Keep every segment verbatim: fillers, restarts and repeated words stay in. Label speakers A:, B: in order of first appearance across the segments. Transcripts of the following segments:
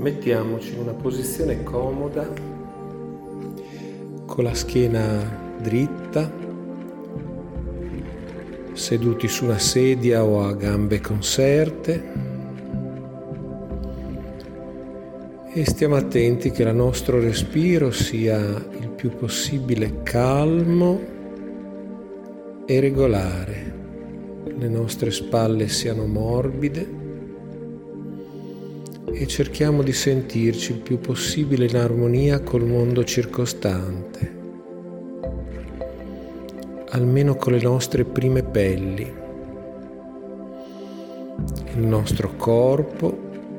A: Mettiamoci in una posizione comoda, con la schiena dritta, seduti su una sedia o a gambe conserte, e stiamo attenti che il nostro respiro sia il più possibile calmo e regolare, le nostre spalle siano morbide e cerchiamo di sentirci il più possibile in armonia col mondo circostante, almeno con le nostre prime pelli, il nostro corpo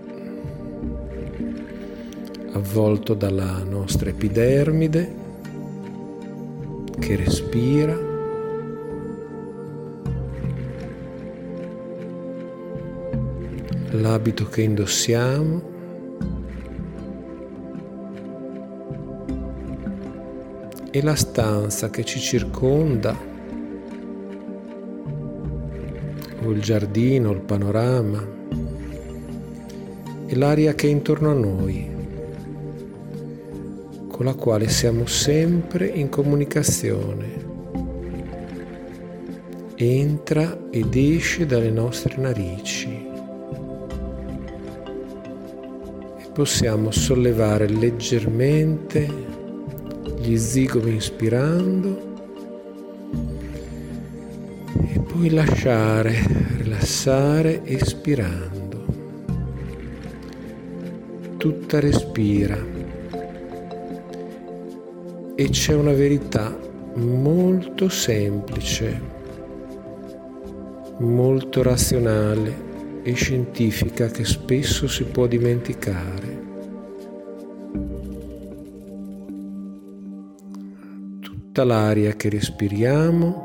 A: avvolto dalla nostra epidermide che respira, l'abito che indossiamo, e la stanza che ci circonda, o il giardino, il panorama, e l'aria che è intorno a noi, con la quale siamo sempre in comunicazione. Entra ed esce dalle nostre narici. Possiamo sollevare leggermente gli zigomi inspirando e poi lasciare, rilassare espirando. Tutta respira. E c'è una verità molto semplice, molto razionale e scientifica che spesso si può dimenticare. Tutta l'aria che respiriamo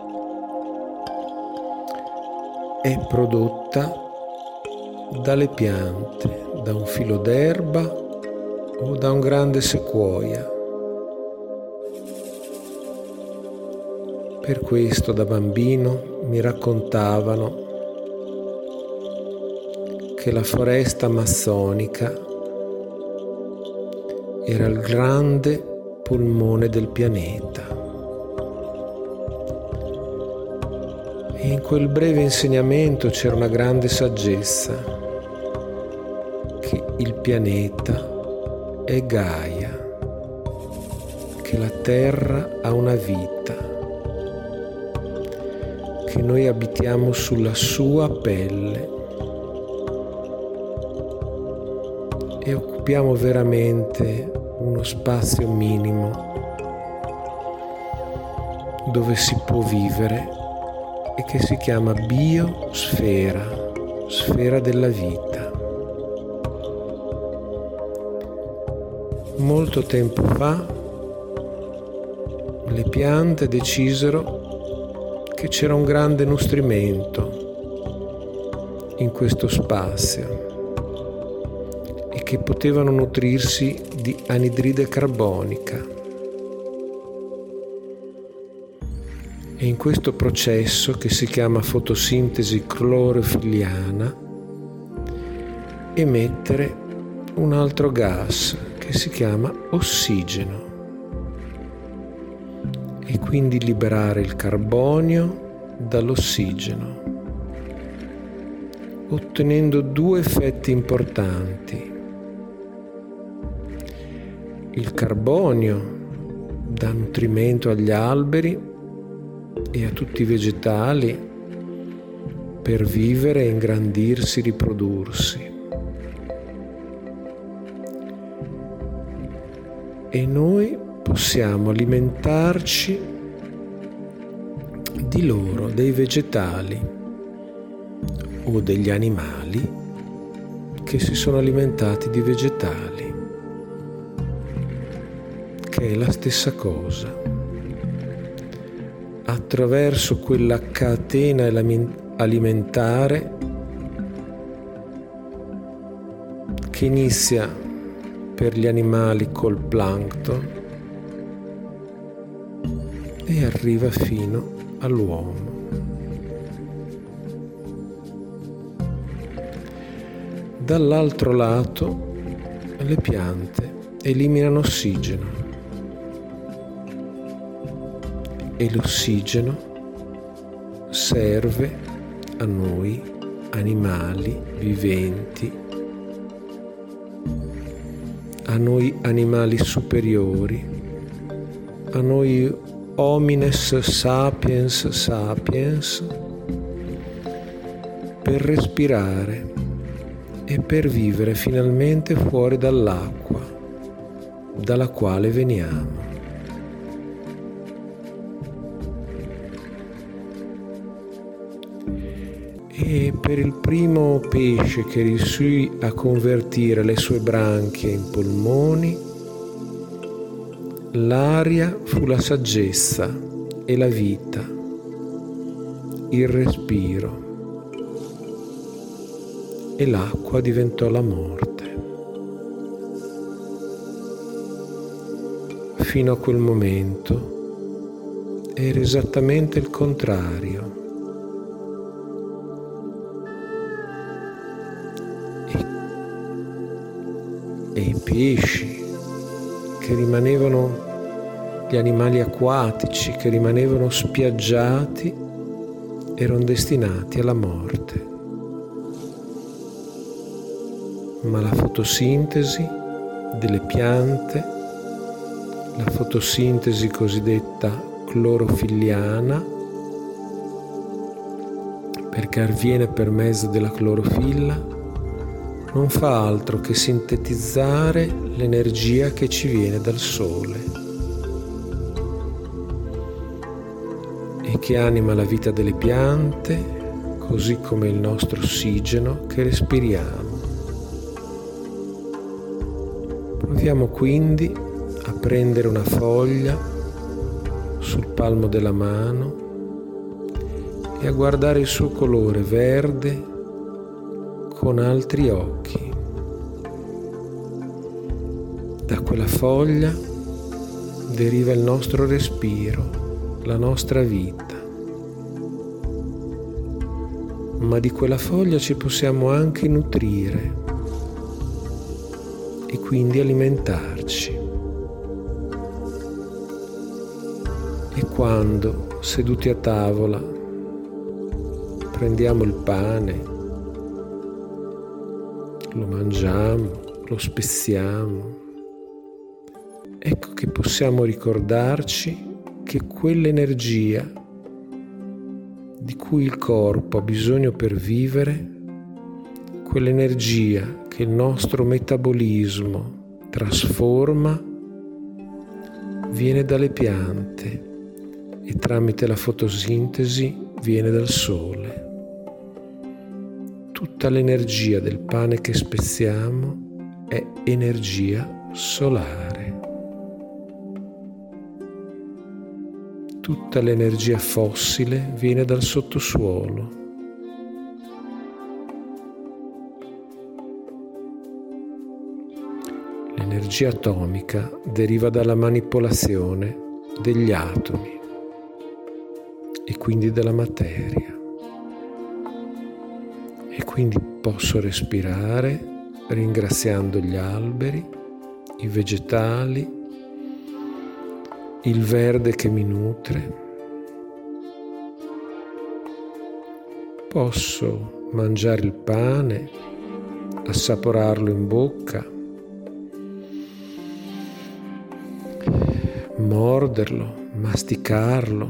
A: è prodotta dalle piante, da un filo d'erba o da un grande sequoia. Per questo da bambino mi raccontavano che la foresta amazzonica era il grande polmone del pianeta. E in quel breve insegnamento c'era una grande saggezza, che il pianeta è Gaia, che la Terra ha una vita, che noi abitiamo sulla sua pelle e occupiamo veramente uno spazio minimo dove si può vivere e che si chiama biosfera, sfera della vita. Molto tempo fa le piante decisero che c'era un grande nutrimento in questo spazio e che potevano nutrirsi di anidride carbonica. E in questo processo, che si chiama fotosintesi clorofilliana, emettere un altro gas che si chiama ossigeno e quindi liberare il carbonio dall'ossigeno, ottenendo due effetti importanti. Il carbonio dà nutrimento agli alberi e a tutti i vegetali per vivere, ingrandirsi, riprodursi. E noi possiamo alimentarci di loro, dei vegetali o degli animali che si sono alimentati di vegetali, che è la stessa cosa. Attraverso quella catena alimentare che inizia per gli animali col plancton e arriva fino all'uomo. Dall'altro lato le piante eliminano ossigeno e l'ossigeno serve a noi animali viventi, a noi animali superiori, a noi homines sapiens sapiens, per respirare e per vivere finalmente fuori dall'acqua dalla quale veniamo. E per il primo pesce che riuscì a convertire le sue branchie in polmoni, l'aria fu la saggezza e la vita, il respiro, e l'acqua diventò la morte. Fino a quel momento era esattamente il contrario. E i pesci che rimanevano, gli animali acquatici che rimanevano spiaggiati, erano destinati alla morte. Ma la fotosintesi delle piante, la fotosintesi cosiddetta clorofilliana, perché avviene per mezzo della clorofilla, non fa altro che sintetizzare l'energia che ci viene dal sole e che anima la vita delle piante, così come il nostro ossigeno che respiriamo. Proviamo quindi a prendere una foglia sul palmo della mano e a guardare il suo colore verde con altri occhi. Da quella foglia deriva il nostro respiro, la nostra vita. Ma di quella foglia ci possiamo anche nutrire e quindi alimentarci. E quando, seduti a tavola, prendiamo il pane, lo mangiamo, lo spezziamo, ecco che possiamo ricordarci che quell'energia di cui il corpo ha bisogno per vivere, quell'energia che il nostro metabolismo trasforma, viene dalle piante e tramite la fotosintesi viene dal sole. Tutta l'energia del pane che spezziamo è energia solare. Tutta l'energia fossile viene dal sottosuolo. L'energia atomica deriva dalla manipolazione degli atomi e quindi della materia. E quindi posso respirare ringraziando gli alberi, i vegetali, il verde che mi nutre. Posso mangiare il pane, assaporarlo in bocca, morderlo, masticarlo,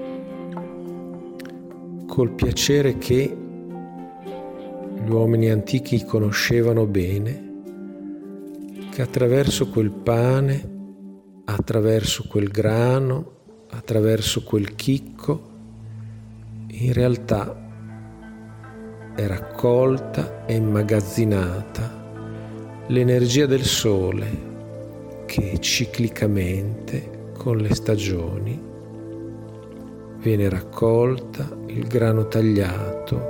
A: col piacere che gli uomini antichi conoscevano bene, che attraverso quel pane, attraverso quel grano, attraverso quel chicco, in realtà è raccolta e immagazzinata l'energia del sole che ciclicamente, con le stagioni, viene raccolta, il grano tagliato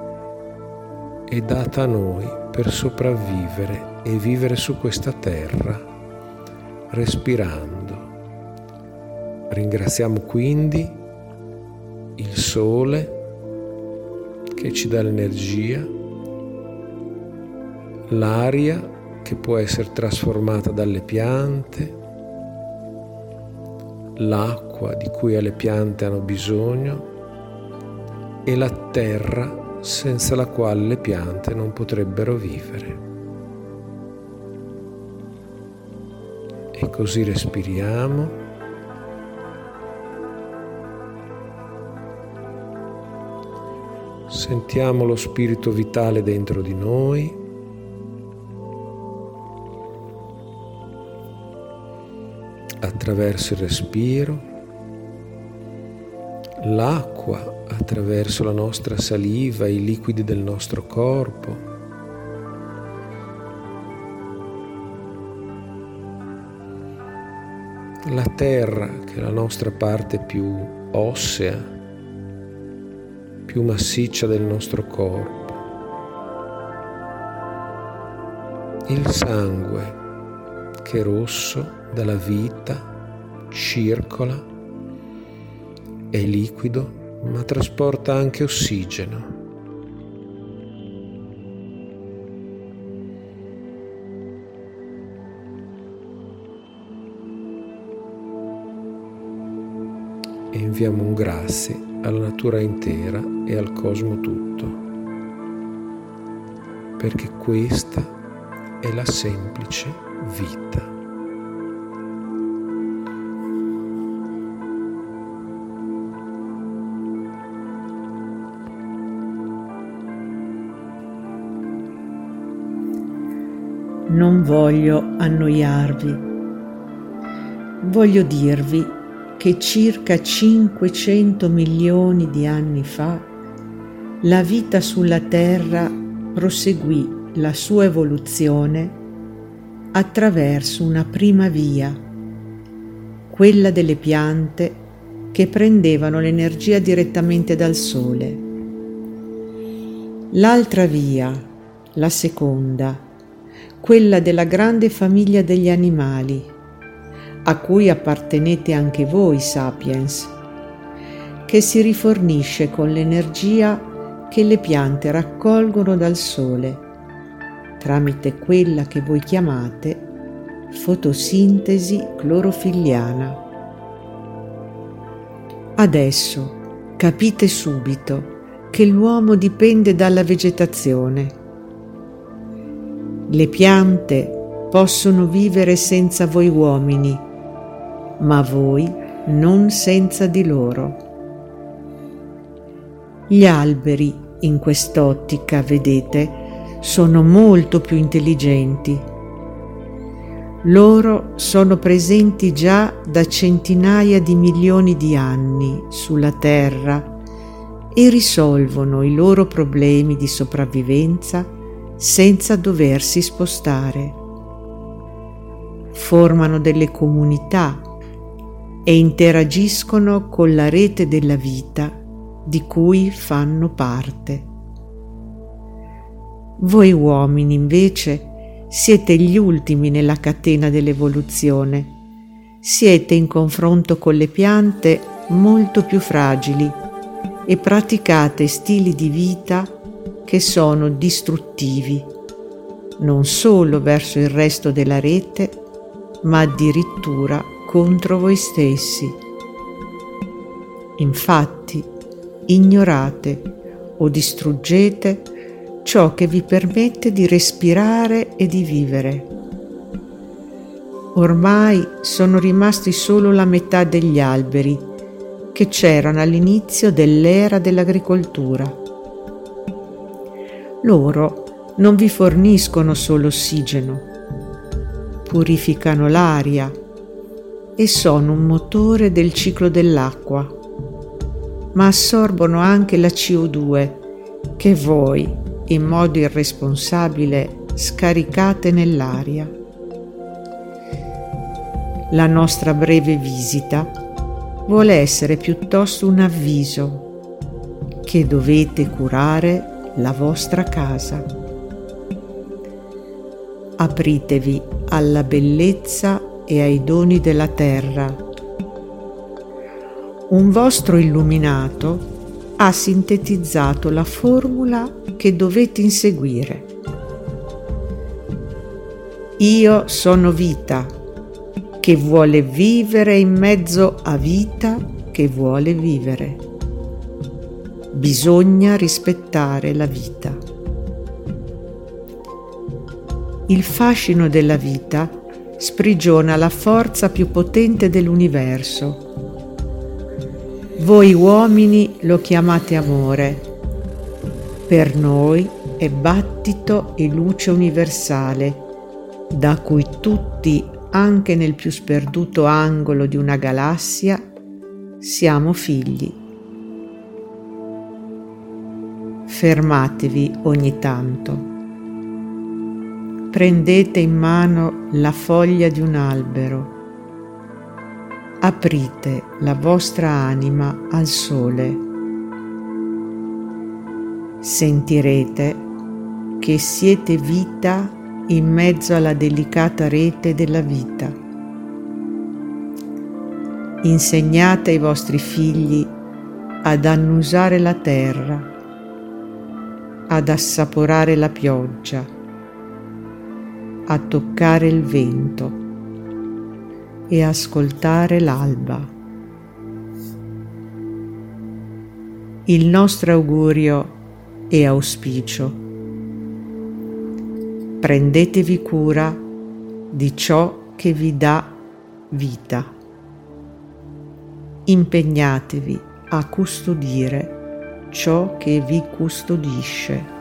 A: e data a noi per sopravvivere e vivere su questa terra, respirando. Ringraziamo quindi il sole che ci dà l'energia, l'aria che può essere trasformata dalle piante, l'acqua di cui le piante hanno bisogno e la terra senza la quale le piante non potrebbero vivere. E così respiriamo. Sentiamo lo spirito vitale dentro di noi. Attraverso il respiro, l'acqua attraverso la nostra saliva, i liquidi del nostro corpo, la terra che è la nostra parte più ossea, più massiccia del nostro corpo, il sangue che è rosso dalla vita, circola, è liquido, ma trasporta anche ossigeno. E inviamo un grazie alla natura intera e al cosmo tutto, perché questa è la semplice vita.
B: Non voglio annoiarvi. Voglio dirvi che circa cinquecento milioni di anni fa la vita sulla Terra proseguì la sua evoluzione attraverso una prima via, quella delle piante che prendevano l'energia direttamente dal Sole. L'altra via, la seconda, quella della grande famiglia degli animali, a cui appartenete anche voi, sapiens, che si rifornisce con l'energia che le piante raccolgono dal Sole, tramite quella che voi chiamate fotosintesi clorofilliana. Adesso capite subito che l'uomo dipende dalla vegetazione. Le piante possono vivere senza voi uomini, ma voi non senza di loro. Gli alberi, in quest'ottica, vedete, sono molto più intelligenti. Loro sono presenti già da centinaia di milioni di anni sulla Terra e risolvono i loro problemi di sopravvivenza senza doversi spostare. Formano delle comunità e interagiscono con la rete della vita di cui fanno parte. Voi uomini, invece, siete gli ultimi nella catena dell'evoluzione. Siete in confronto con le piante molto più fragili e praticate stili di vita che sono distruttivi, non solo verso il resto della rete, ma addirittura contro voi stessi. Infatti, ignorate o distruggete ciò che vi permette di respirare e di vivere. Ormai sono rimasti solo la metà degli alberi che c'erano all'inizio dell'era dell'agricoltura. Loro non vi forniscono solo ossigeno, purificano l'aria e sono un motore del ciclo dell'acqua, ma assorbono anche la C O due che voi, in modo irresponsabile, scaricate nell'aria. La nostra breve visita vuole essere piuttosto un avviso che dovete curare la vostra casa. Apritevi alla bellezza e ai doni della terra. Un vostro illuminato ha sintetizzato la formula che dovete inseguire. Io sono vita, che vuole vivere in mezzo a vita che vuole vivere. Bisogna rispettare la vita. Il fascino della vita sprigiona la forza più potente dell'universo. Voi uomini lo chiamate amore. Per noi è battito e luce universale, da cui tutti, anche nel più sperduto angolo di una galassia, siamo figli. Fermatevi ogni tanto. Prendete in mano la foglia di un albero. Aprite la vostra anima al sole. Sentirete che siete vita in mezzo alla delicata rete della vita. Insegnate ai vostri figli ad annusare la terra, ad assaporare la pioggia, a toccare il vento e ascoltare l'alba. Il nostro augurio e auspicio: prendetevi cura di ciò che vi dà vita. Impegnatevi a custodire ciò che vi custodisce.